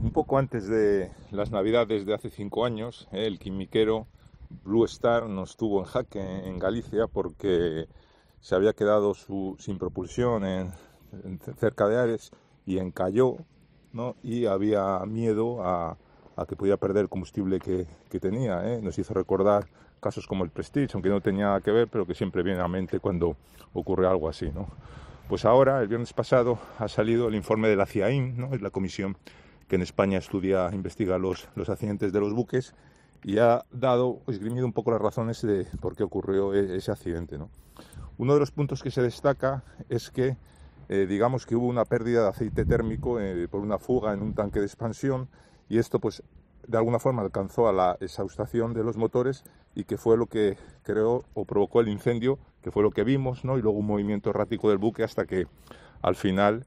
Un poco antes de las Navidades de hace 5 años, el quimiquero Blue Star nos tuvo en jaque en Galicia porque se había quedado sin propulsión cerca de Ares y encalló, ¿no? Y había miedo a que podía perder el combustible que tenía. Nos hizo recordar casos como el Prestige, aunque no tenía nada que ver, pero que siempre viene a la mente cuando ocurre algo así, ¿no? Pues ahora, el viernes pasado, ha salido el informe de la CIAIM, ¿no? Es la comisión que en España investiga los accidentes de los buques, y ha esgrimido un poco las razones de por qué ocurrió ese accidente, ¿no? Uno de los puntos que se destaca es que digamos que hubo una pérdida de aceite térmico por una fuga en un tanque de expansión, y esto pues de alguna forma alcanzó a la exhaustación de los motores, y que fue lo que creó o provocó el incendio, que fue lo que vimos, ¿no? Y luego un movimiento errático del buque hasta que al final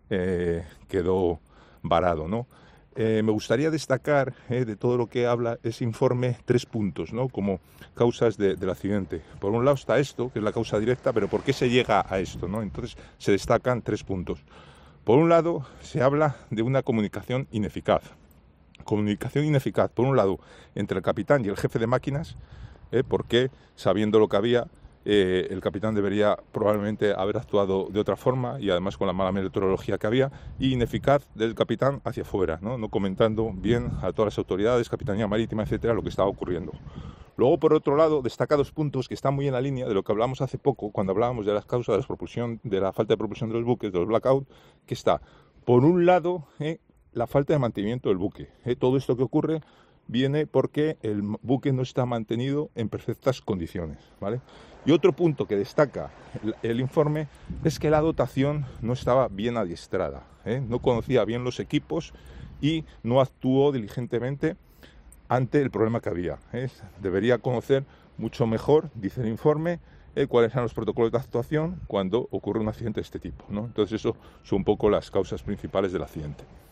quedó varado, ¿no? Me gustaría destacar de todo lo que habla ese informe 3 puntos, ¿no? Como causas del accidente. Por un lado está esto, que es la causa directa, pero ¿por qué se llega a esto, ¿no? Entonces se destacan 3 puntos. Por un lado se habla de una comunicación ineficaz. Comunicación ineficaz, por un lado, entre el capitán y el jefe de máquinas, porque sabiendo lo que había, el capitán debería probablemente haber actuado de otra forma, y además con la mala meteorología que había, y ineficaz del capitán hacia afuera, no comentando bien a todas las autoridades, Capitanía Marítima, etcétera, lo que estaba ocurriendo. Luego, por otro lado, destaca 2 puntos que están muy en la línea de lo que hablamos hace poco, cuando hablábamos de las causas de la falta de propulsión de los buques, de los blackout, que está, por un lado, la falta de mantenimiento del buque. Todo esto que ocurre viene porque el buque no está mantenido en perfectas condiciones, ¿vale? Y otro punto que destaca el informe es que la dotación no estaba bien adiestrada, no conocía bien los equipos y no actuó diligentemente ante el problema que había. Debería conocer mucho mejor, dice el informe, cuáles eran los protocolos de actuación cuando ocurre un accidente de este tipo, ¿no? Entonces eso son un poco las causas principales del accidente.